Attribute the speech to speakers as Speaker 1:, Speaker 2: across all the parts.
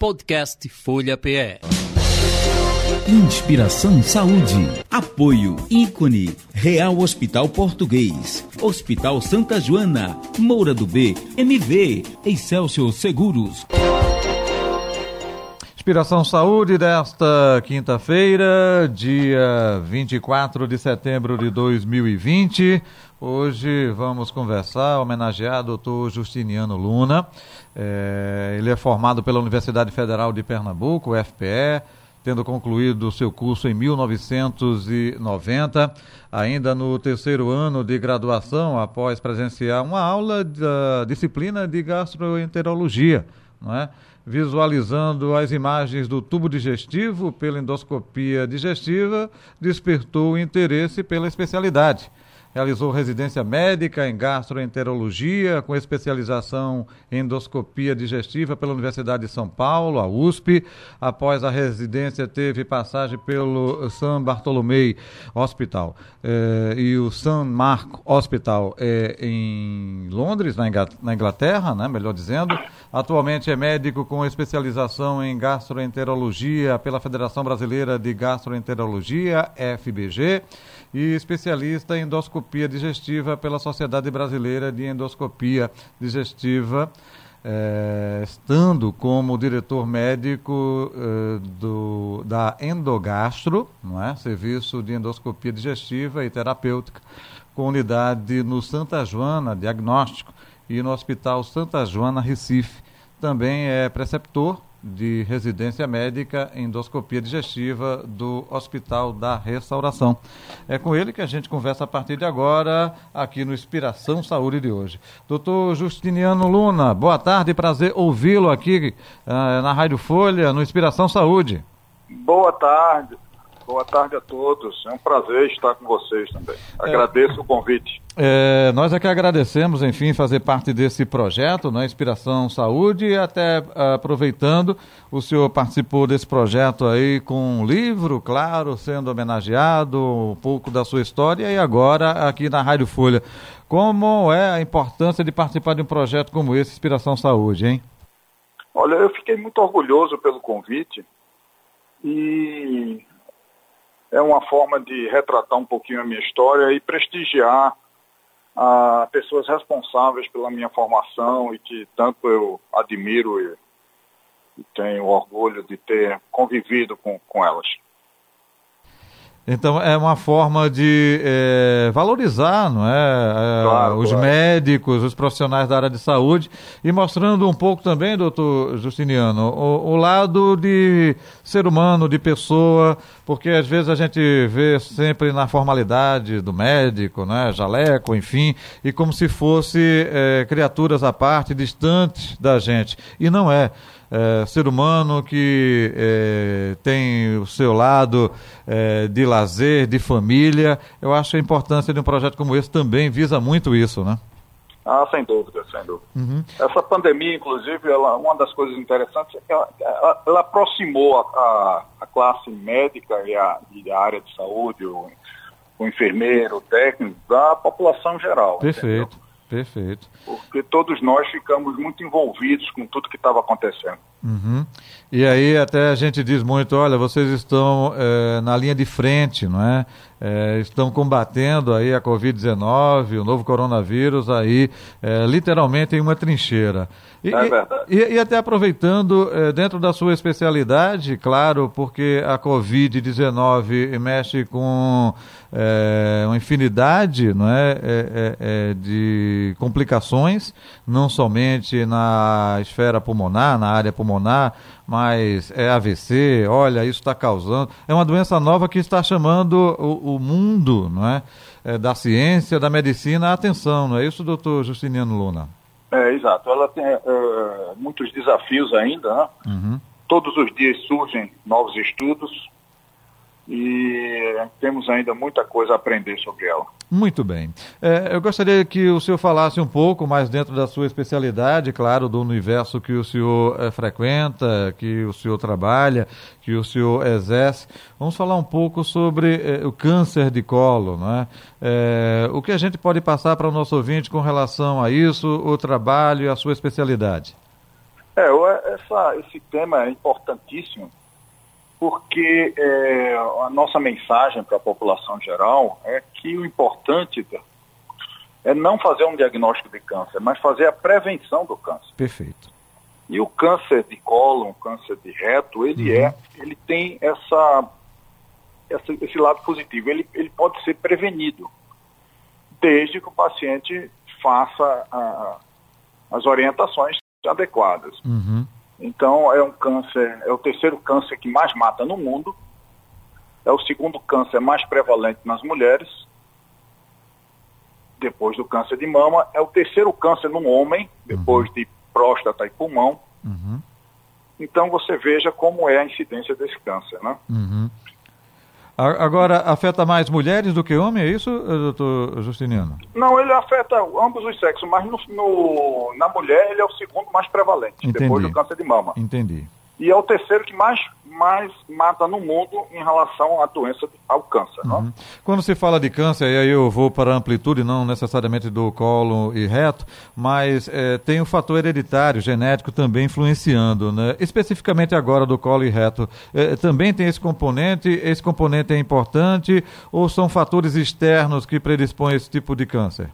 Speaker 1: Podcast Folha PE.
Speaker 2: Inspiração Saúde. Apoio Ícone, Real Hospital Português, Hospital Santa Joana, Moura do B, MV, Excelsior Seguros.
Speaker 3: Inspiração Saúde desta quinta-feira, dia 24 de setembro de 2020. Hoje vamos conversar, homenagear o Dr. Justiniano Luna. Ele é formado pela Universidade Federal de Pernambuco, UFPE, tendo concluído seu curso em 1990, ainda no terceiro ano de graduação, após presenciar uma aula da disciplina de gastroenterologia, não é? Visualizando as imagens do tubo digestivo pela endoscopia digestiva, despertou o interesse pela especialidade. Realizou residência médica em gastroenterologia, com especialização em endoscopia digestiva pela Universidade de São Paulo, a USP. Após a residência, teve passagem pelo São Bartolomeu Hospital e o São Marco Hospital em Londres, na Inglaterra, né, melhor dizendo. Atualmente é médico com especialização em gastroenterologia pela Federação Brasileira de Gastroenterologia, FBG, e especialista em endoscopia digestiva pela Sociedade Brasileira de Endoscopia Digestiva, estando como diretor médico da Endogastro, não é? Serviço de endoscopia digestiva e terapêutica, com unidade no Santa Joana Diagnóstico e no Hospital Santa Joana Recife. Também é preceptor de residência médica em endoscopia digestiva do Hospital da Restauração. É com ele que a gente conversa a partir de agora, aqui no Inspiração Saúde de hoje. Doutor Justiniano Luna, boa tarde, prazer ouvi-lo aqui na Rádio Folha, no Inspiração Saúde.
Speaker 4: Boa tarde a todos, é um prazer estar com vocês também. Agradeço o convite.
Speaker 3: Nós é que agradecemos, enfim, fazer parte desse projeto, né, Inspiração Saúde, e até aproveitando, o senhor participou desse projeto aí com um livro, claro, sendo homenageado, um pouco da sua história, e agora aqui na Rádio Folha. Como é a importância de participar de um projeto como esse, Inspiração Saúde, hein?
Speaker 4: Olha, eu fiquei muito orgulhoso pelo convite e é uma forma de retratar um pouquinho a minha história e prestigiar pessoas responsáveis pela minha formação e que tanto eu admiro e tenho orgulho de ter convivido com elas. Então
Speaker 3: é uma forma de valorizar, não é? Claro, os médicos, os profissionais da área de saúde, e mostrando um pouco também, doutor Justiniano, o lado de ser humano, de pessoa, porque às vezes a gente vê sempre na formalidade do médico, né? Jaleco, enfim, e como se fosse criaturas à parte, distantes da gente, e não é. Ser humano que tem o seu lado de lazer, de família. Eu acho que a importância de um projeto como esse também visa muito isso, né?
Speaker 4: Sem dúvida, sem dúvida. Uhum. Essa pandemia, inclusive, uma das coisas interessantes é que ela aproximou a classe médica e a área de saúde, o enfermeiro, o técnico, da população geral.
Speaker 3: Perfeito.
Speaker 4: Entendeu?
Speaker 3: Perfeito.
Speaker 4: Porque todos nós ficamos muito envolvidos com tudo que estava acontecendo.
Speaker 3: Uhum. E aí até a gente diz muito, olha, vocês estão na linha de frente, não é? Estão combatendo aí a Covid-19, o novo coronavírus aí, literalmente em uma trincheira.
Speaker 4: É verdade.
Speaker 3: E até aproveitando, dentro da sua especialidade, claro, porque a Covid-19 mexe com uma infinidade, não é, de complicações, não somente na esfera pulmonar, na área pulmonar, mas AVC, olha, isso está causando. É uma doença nova que está chamando o mundo, não é, da ciência, da medicina, a atenção, não é isso, doutor Justiniano Luna?
Speaker 4: Exato. Ela tem muitos desafios ainda, né? Uhum. Todos os dias surgem novos estudos e temos ainda muita coisa a aprender sobre ela.
Speaker 3: Muito bem. Eu gostaria que o senhor falasse um pouco mais dentro da sua especialidade, claro, do universo que o senhor frequenta, que o senhor trabalha, que o senhor exerce. Vamos falar um pouco sobre o câncer de colo, não é? O que a gente pode passar para o nosso ouvinte com relação a isso, o trabalho e a sua especialidade?
Speaker 4: Esse tema é importantíssimo, porque a nossa mensagem para a população geral é que o importante é não fazer um diagnóstico de câncer, mas fazer a prevenção do câncer.
Speaker 3: Perfeito.
Speaker 4: E o câncer de cólon, o câncer de reto, ele tem esse lado positivo. Ele pode ser prevenido, desde que o paciente faça as orientações adequadas.
Speaker 3: Uhum.
Speaker 4: Então, é o terceiro câncer que mais mata no mundo, é o segundo câncer mais prevalente nas mulheres, depois do câncer de mama, é o terceiro câncer no homem, depois de próstata e pulmão.
Speaker 3: Uhum.
Speaker 4: Então, você veja como é a incidência desse câncer, né?
Speaker 3: Uhum. Agora, afeta mais mulheres do que homens, é isso, doutor Justiniano?
Speaker 4: Não, ele afeta ambos os sexos, mas na mulher ele é o segundo mais prevalente,
Speaker 3: Entendi.
Speaker 4: Depois do câncer de mama.
Speaker 3: Entendi.
Speaker 4: E é o terceiro que mais mata no mundo em relação à doença, ao câncer.
Speaker 3: Uhum.
Speaker 4: Né?
Speaker 3: Quando se fala de câncer, e aí eu vou para a amplitude, não necessariamente do cólon e reto, mas tem o fator hereditário, genético também influenciando, né? Especificamente agora do colo e reto, também tem esse componente é importante, ou são fatores externos que predispõem a esse tipo de câncer?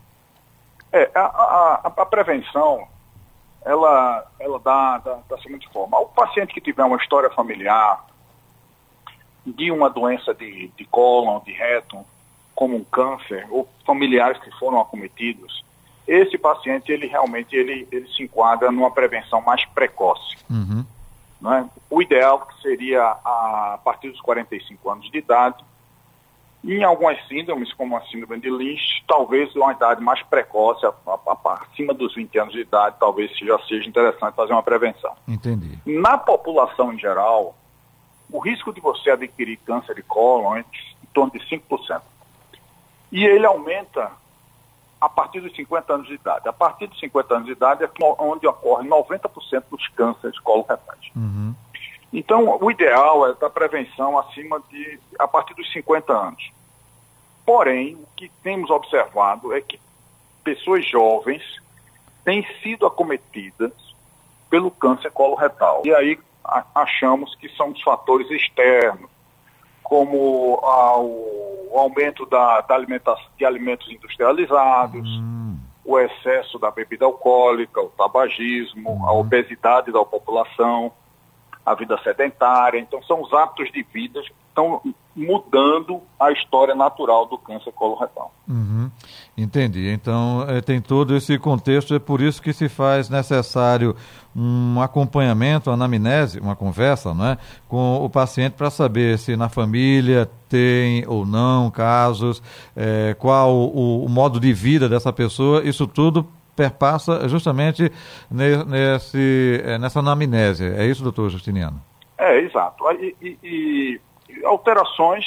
Speaker 4: A prevenção, ela dá da seguinte forma: o paciente que tiver uma história familiar de uma doença de cólon, de reto, como um câncer, ou familiares que foram acometidos, esse paciente, ele se enquadra numa prevenção mais precoce.
Speaker 3: Uhum.
Speaker 4: Né? O ideal seria a partir dos 45 anos de idade. Em algumas síndromes, como a síndrome de Lynch, talvez uma idade mais precoce, acima dos 20 anos de idade, talvez já seja interessante fazer uma prevenção.
Speaker 3: Entendi.
Speaker 4: Na população em geral, o risco de você adquirir câncer de cólon é em torno de 5%. E ele aumenta a partir dos 50 anos de idade. A partir dos 50 anos de idade é onde ocorre 90% dos cânceres coloretais.
Speaker 3: Uhum.
Speaker 4: Então, o ideal é da prevenção a partir dos 50 anos. Porém, o que temos observado é que pessoas jovens têm sido acometidas pelo câncer coloretal. E aí achamos que são os fatores externos, como o aumento de alimentos industrializados, o excesso da bebida alcoólica, o tabagismo, a obesidade da população, a vida sedentária. Então, são os hábitos de vida que estão mudando a história natural do câncer coloretal.
Speaker 3: Uhum. Entendi. Então, tem todo esse contexto, é por isso que se faz necessário um acompanhamento, uma anamnese, uma conversa, não é, com o paciente para saber se na família tem ou não casos, qual o modo de vida dessa pessoa, isso tudo perpassa justamente nessa anamnese. É isso, doutor Justiniano?
Speaker 4: Exato. E alterações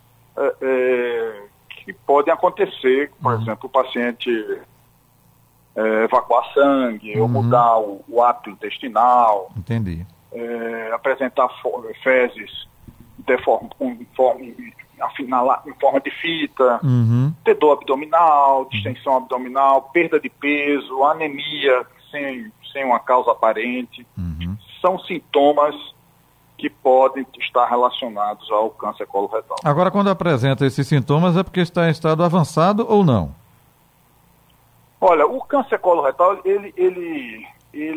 Speaker 4: que podem acontecer, por exemplo, o paciente evacuar sangue, ou mudar o hábito intestinal.
Speaker 3: Entendi.
Speaker 4: Apresentar fezes em forma de fita, ter dor abdominal, distensão abdominal, perda de peso, anemia sem uma causa aparente. São sintomas que podem estar relacionados ao câncer coloretal.
Speaker 3: Agora, quando apresenta esses sintomas, é porque está em estado avançado ou não?
Speaker 4: Olha, o câncer coloretal, ele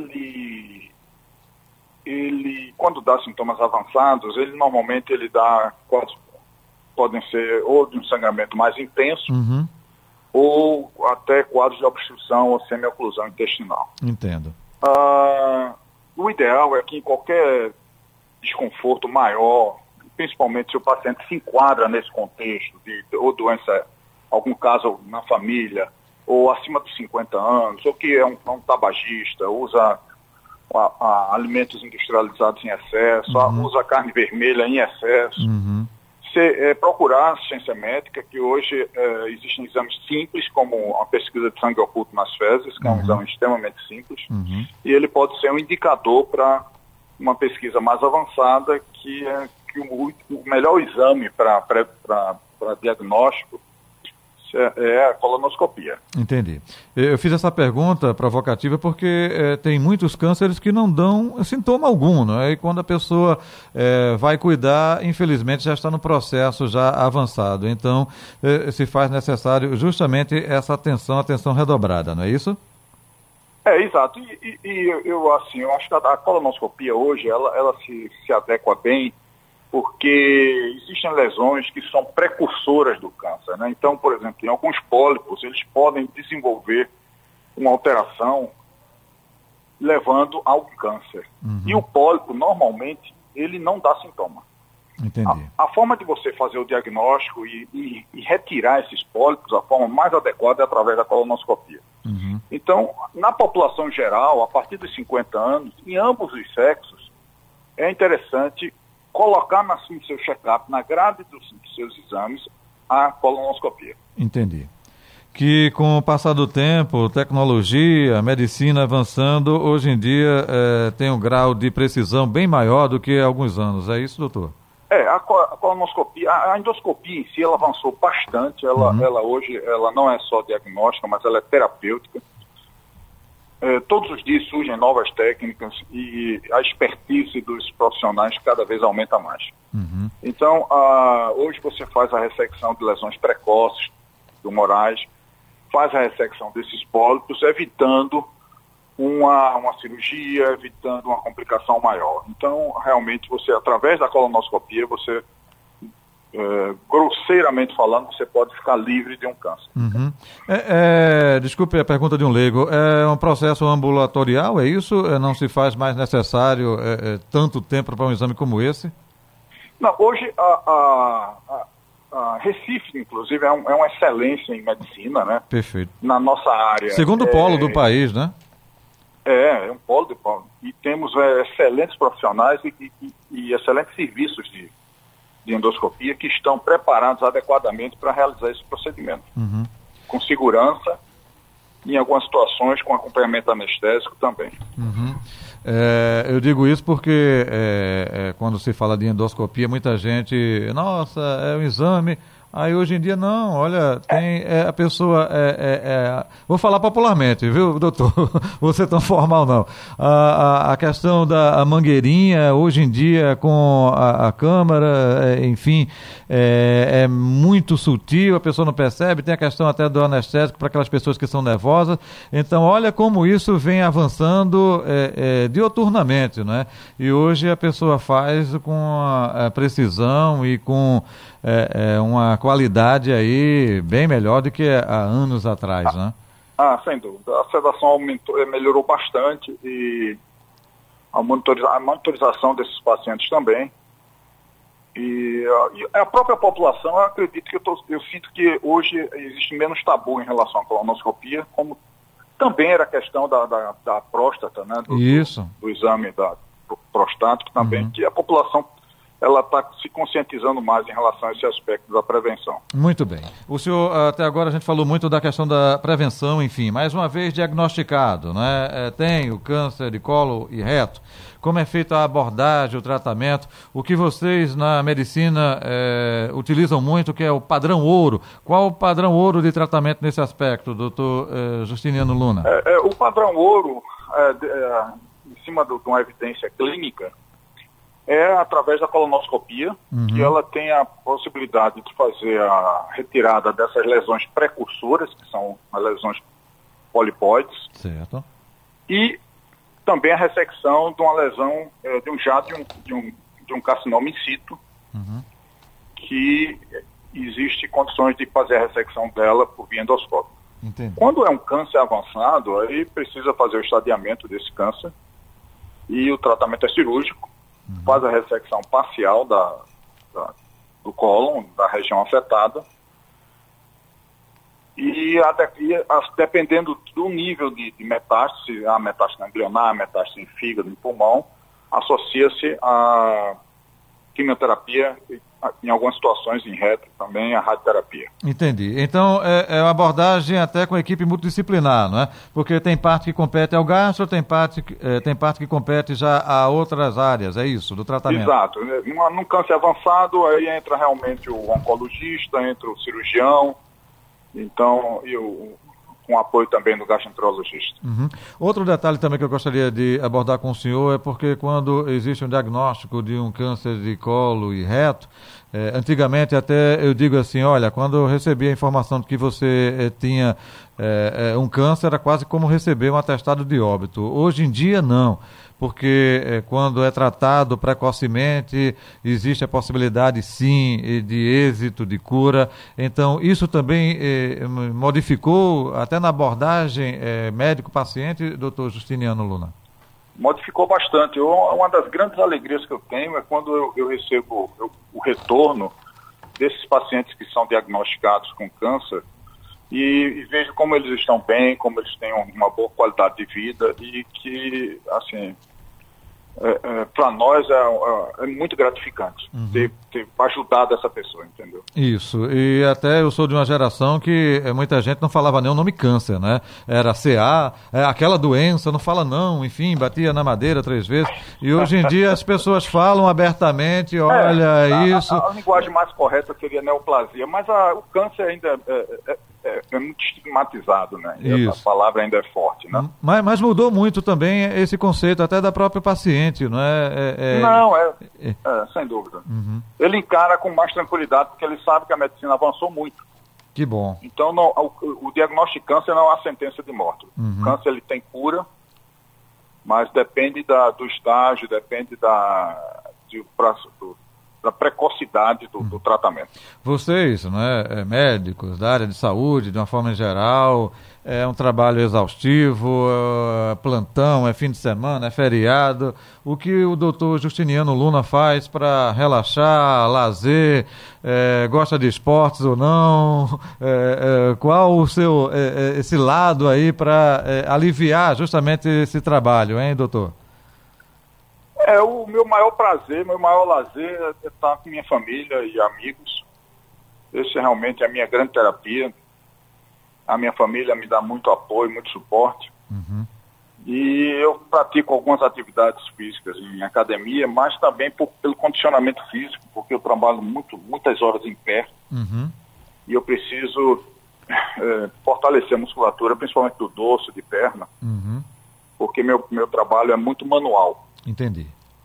Speaker 4: quando dá sintomas avançados, ele normalmente dá quadros, podem ser ou de um sangramento mais intenso, ou até quadros de obstrução ou semioclusão intestinal.
Speaker 3: Entendo.
Speaker 4: O ideal é que em qualquer desconforto maior, principalmente se o paciente se enquadra nesse contexto ou doença, algum caso na família, ou acima dos 50 anos, ou que é um tabagista, usa alimentos industrializados em excesso, usa carne vermelha em excesso, procurar assistência médica, que hoje existem exames simples, como a pesquisa de sangue oculto nas fezes, que é um exame extremamente simples, e ele pode ser um indicador para uma pesquisa mais avançada, que é que o melhor exame para diagnóstico é a colonoscopia.
Speaker 3: Entendi. Eu fiz essa pergunta provocativa porque tem muitos cânceres que não dão sintoma algum, né? E quando a pessoa vai cuidar, infelizmente já está no processo já avançado. Então, se faz necessário justamente essa atenção redobrada, não é isso?
Speaker 4: Exato. E eu acho que a colonoscopia hoje, ela se adequa bem, porque existem lesões que são precursoras do câncer, né? Então, por exemplo, em alguns pólipos, eles podem desenvolver uma alteração levando ao câncer.
Speaker 3: Uhum.
Speaker 4: E o pólipo, normalmente, ele não dá sintoma.
Speaker 3: Entendi.
Speaker 4: A forma de você fazer o diagnóstico e retirar esses pólipos, a forma mais adequada é através da colonoscopia.
Speaker 3: Uhum.
Speaker 4: Então, na população geral, a partir dos 50 anos, em ambos os sexos, é interessante colocar no seu check-up, na grade dos seus exames, a colonoscopia.
Speaker 3: Entendi. Que com o passar do tempo, tecnologia, medicina avançando, hoje em dia tem um grau de precisão bem maior do que há alguns anos. É isso, doutor?
Speaker 4: A colonoscopia, a endoscopia em si, ela avançou bastante. Ela hoje, ela não é só diagnóstica, mas ela é terapêutica. Todos os dias surgem novas técnicas e a expertise dos profissionais cada vez aumenta mais.
Speaker 3: Uhum.
Speaker 4: Então, hoje você faz a ressecção de lesões precoces, tumorais, faz a ressecção desses pólipos, evitando uma cirurgia, evitando uma complicação maior. Então, realmente, você, através da colonoscopia, você, grosseiramente falando, você pode ficar livre de um câncer.
Speaker 3: Uhum. Desculpe a pergunta de um leigo. É um processo ambulatorial, é isso? Não se faz mais necessário tanto tempo para um exame como esse?
Speaker 4: Não, hoje a Recife, inclusive, é uma excelência em medicina, né?
Speaker 3: Perfeito.
Speaker 4: Na nossa área.
Speaker 3: Segundo polo do país, né?
Speaker 4: É um polo de polo. E temos excelentes profissionais e excelentes serviços de endoscopia que estão preparados adequadamente para realizar esse procedimento.
Speaker 3: Uhum.
Speaker 4: Com segurança, em algumas situações com acompanhamento anestésico também.
Speaker 3: Uhum. Eu digo isso porque quando se fala de endoscopia, muita gente, nossa, é um exame. Aí hoje em dia não, olha, tem a pessoa, vou falar popularmente, viu, doutor? Vou ser tão formal não. A questão da mangueirinha, hoje em dia com a câmara, enfim, é muito sutil, a pessoa não percebe, tem a questão até do anestésico para aquelas pessoas que são nervosas. Então, olha como isso vem avançando dioturnamente, né? E hoje a pessoa faz com a precisão e com uma qualidade aí bem melhor do que há anos atrás, né?
Speaker 4: Sem dúvida. A sedação melhorou bastante e a monitorização desses pacientes também. E a própria população, eu acredito que eu sinto que hoje existe menos tabu em relação à colonoscopia, como também era a questão da próstata, né? Do exame prostático também, que a população ela está se conscientizando mais em relação a esse aspecto da prevenção.
Speaker 3: Muito bem. O senhor, até agora a gente falou muito da questão da prevenção, enfim, mais uma vez diagnosticado, né? Tem o câncer de colo e reto. Como é feita a abordagem, o tratamento? O que vocês na medicina utilizam muito, que é o padrão ouro. Qual o padrão ouro de tratamento nesse aspecto, doutor Justiniano Luna?
Speaker 4: O padrão ouro, em cima de uma evidência clínica, é através da colonoscopia, que ela tem a possibilidade de fazer a retirada dessas lesões precursoras, que são as lesões polipoides.
Speaker 3: Certo.
Speaker 4: E também a ressecção de uma lesão, de um carcinoma in situ, que existe condições de fazer a ressecção dela por via endoscópica.
Speaker 3: Entendi.
Speaker 4: Quando é um câncer avançado, aí precisa fazer o estadiamento desse câncer e o tratamento é cirúrgico. Faz a ressecção parcial do cólon, da região afetada, e dependendo do nível de metástase, a metástase ganglionar, a metástase em fígado, em pulmão, associa-se a quimioterapia, em algumas situações em reto também a radioterapia.
Speaker 3: Entendi. Então é uma abordagem até com equipe multidisciplinar, não é? Porque tem parte que compete ao gastro, tem parte que compete já a outras áreas, é isso, do tratamento?
Speaker 4: Exato. Num câncer avançado, aí entra realmente o oncologista, entra o cirurgião, Então, com apoio também do gastroenterologista.
Speaker 3: Uhum. Outro detalhe também que eu gostaria de abordar com o senhor é porque quando existe um diagnóstico de um câncer de colo e reto, antigamente até eu digo assim, olha, quando eu recebi a informação de que você tinha um câncer, era quase como receber um atestado de óbito. Hoje em dia não, porque quando é tratado precocemente, existe a possibilidade sim de êxito, de cura. Então isso também modificou até na abordagem médico-paciente, doutor Justiniano Luna?
Speaker 4: Modificou bastante. Uma das grandes alegrias que eu tenho é quando eu recebo o retorno desses pacientes que são diagnosticados com câncer e vejo como eles estão bem, como eles têm uma boa qualidade de vida e que, assim, para nós é muito gratificante ter ajudado essa pessoa, entendeu?
Speaker 3: Isso, e até eu sou de uma geração que muita gente não falava nem o nome câncer, né? Era CA, aquela doença, não fala não, enfim, batia na madeira 3 vezes, e hoje em dia as pessoas falam abertamente, olha, isso...
Speaker 4: A linguagem mais correta seria neoplasia, mas o câncer ainda é muito estigmatizado, né? A palavra ainda é forte, né?
Speaker 3: Mas mudou muito também esse conceito, até da própria paciente, não é?
Speaker 4: Não, sem dúvida. Ele encara com mais tranquilidade, porque ele sabe que a medicina avançou muito.
Speaker 3: Que bom.
Speaker 4: Então, o diagnóstico de câncer não é uma sentença de morte. O câncer, ele tem cura, mas depende do estágio, depende da precocidade do tratamento.
Speaker 3: Vocês, né, médicos da área de saúde, de uma forma geral, é um trabalho exaustivo, plantão, é fim de semana, é feriado. O que o doutor Justiniano Luna faz para relaxar, lazer, gosta de esportes ou não? Qual o seu esse lado aí para aliviar justamente esse trabalho, hein, doutor?
Speaker 4: O meu maior prazer, meu maior lazer é estar com minha família e amigos. Esse realmente é a minha grande terapia. A minha família me dá muito apoio, muito suporte. E eu pratico algumas atividades físicas em academia, mas também pelo condicionamento físico, porque eu trabalho muitas horas em pé. E eu preciso fortalecer a musculatura, principalmente do dorso, de perna, porque meu trabalho é muito manual.
Speaker 3: Entendi.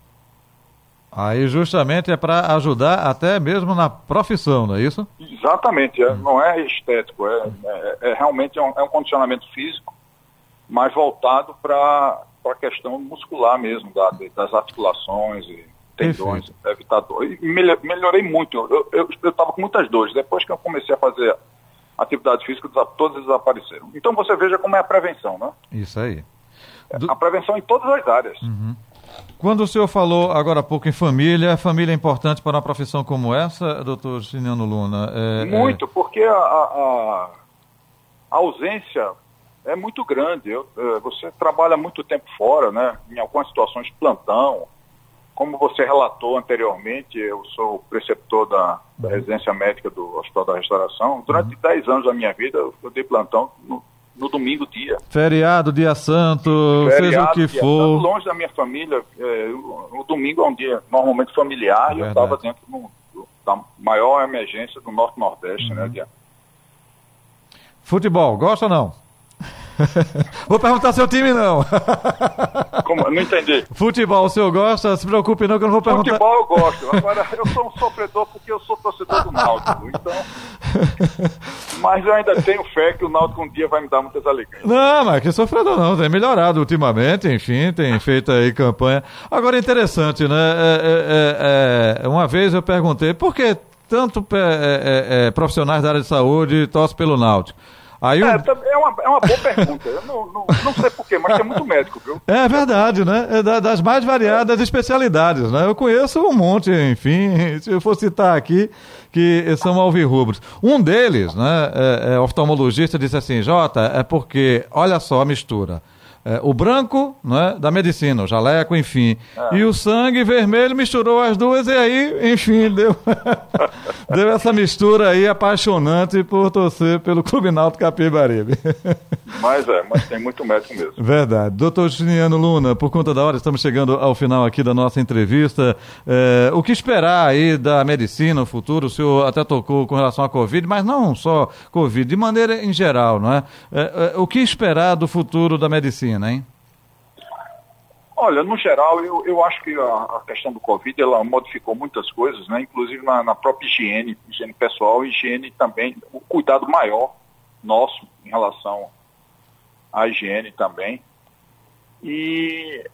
Speaker 3: Aí justamente é para ajudar até mesmo na profissão, não é isso?
Speaker 4: Exatamente, não é estético, realmente um condicionamento físico, mas voltado para a questão muscular mesmo, das articulações e tendões, evitar dor. E melhorei muito, eu estava com muitas dores, depois que eu comecei a fazer atividade física, todas desapareceram. Então você veja como é a prevenção, né?
Speaker 3: Isso aí.
Speaker 4: A prevenção em todas as áreas.
Speaker 3: Quando o senhor falou agora há pouco em família é importante para uma profissão como essa, doutor Justiniano Luna?
Speaker 4: Muito, porque a ausência é muito grande. Você trabalha muito tempo fora, né? Em algumas situações de plantão. Como você relatou anteriormente, eu sou preceptor da residência médica do Hospital da Restauração. Durante 10 anos da minha vida, eu dei plantão no domingo dia.
Speaker 3: Feriado, dia santo, seja o que for.
Speaker 4: Longe da minha família, o domingo é um dia normalmente familiar, e eu estava dentro da maior emergência do Norte-Nordeste, né?
Speaker 3: Futebol, gosta ou não? Vou perguntar seu time, não.
Speaker 4: Como? Não entendi.
Speaker 3: Futebol, o senhor gosta? Se preocupe não que eu não vou perguntar.
Speaker 4: Futebol eu gosto. Agora, eu sou um sofredor porque eu sou torcedor do Náutico. Então... Mas eu ainda tenho fé que o Náutico um dia vai me dar muitas alegrias.
Speaker 3: Não, mas que sofredor não. Tem melhorado ultimamente, enfim, tem feito aí campanha. Agora, interessante, né? Uma vez eu perguntei por que tanto profissionais da área de saúde torcem pelo Náutico. Aí
Speaker 4: é uma boa pergunta. Eu não sei porquê, mas tem muito médico, viu?
Speaker 3: É verdade, né? Das mais variadas especialidades, né? Eu conheço um monte, enfim, se eu for citar aqui, que são alvirrubros. Um deles, né, oftalmologista, disse assim, Jota, é porque, olha só a mistura. o branco, né, da medicina, o jaleco, enfim. E o sangue vermelho misturou as duas e aí, enfim, deu essa mistura aí apaixonante por torcer pelo Clube Náutico Capibaribe.
Speaker 4: Mas tem muito mérito mesmo.
Speaker 3: Verdade. Doutor Justiniano Luna, por conta da hora, estamos chegando ao final aqui da nossa entrevista. O que esperar aí da medicina no futuro? O senhor até tocou com relação à Covid, mas não só Covid, de maneira em geral, não é? O que esperar do futuro da medicina, hein?
Speaker 4: Olha, no geral, eu acho que a questão do Covid, ela modificou muitas coisas, né? Inclusive na própria higiene pessoal, higiene também, o cuidado maior nosso em relação à higiene também. E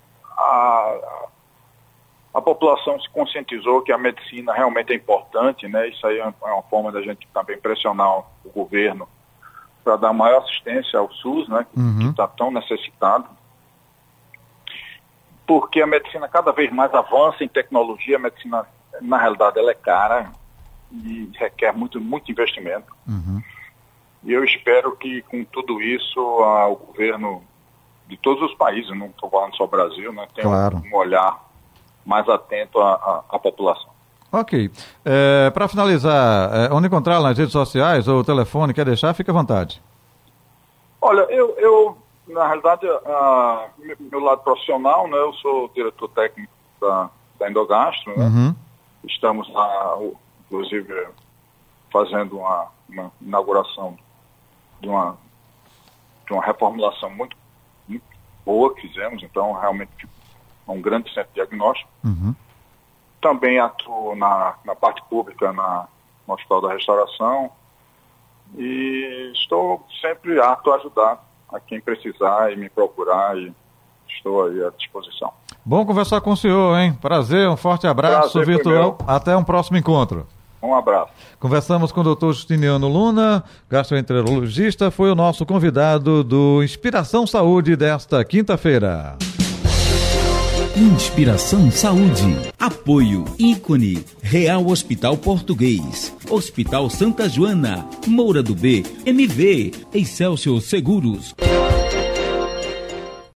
Speaker 4: a população se conscientizou que a medicina realmente é importante, né? Isso aí é uma forma da gente também pressionar o governo para dar maior assistência ao SUS, né? Que está tão necessitado. Porque a medicina cada vez mais avança em tecnologia, a medicina, na realidade, ela é cara e requer muito investimento. E eu espero que, com tudo isso, o governo de todos os países, não estou falando só o Brasil, né, tenha um olhar mais atento à população.
Speaker 3: Ok. Para finalizar, onde encontrar nas redes sociais ou o telefone, quer deixar? Fique à vontade.
Speaker 4: Olha, eu na realidade, meu lado profissional, né, eu sou diretor técnico da Endogastro, né? Estamos lá, inclusive, fazendo uma inauguração de uma reformulação muito boa que fizemos, então realmente é um grande centro de diagnóstico. Também atuo na parte pública, no Hospital da Restauração, e estou sempre apto a ajudar a quem precisar e me procurar, e estou aí à disposição.
Speaker 3: Bom conversar com o senhor, hein? Prazer, um forte abraço virtual. Até um próximo encontro.
Speaker 4: Um abraço.
Speaker 3: Conversamos com o Dr. Justiniano Luna, gastroenterologista, foi o nosso convidado do Inspiração Saúde desta quinta-feira.
Speaker 2: Inspiração Saúde. Apoio ícone Real Hospital Português, Hospital Santa Joana, Moura do B, MV, Excelsior Seguros.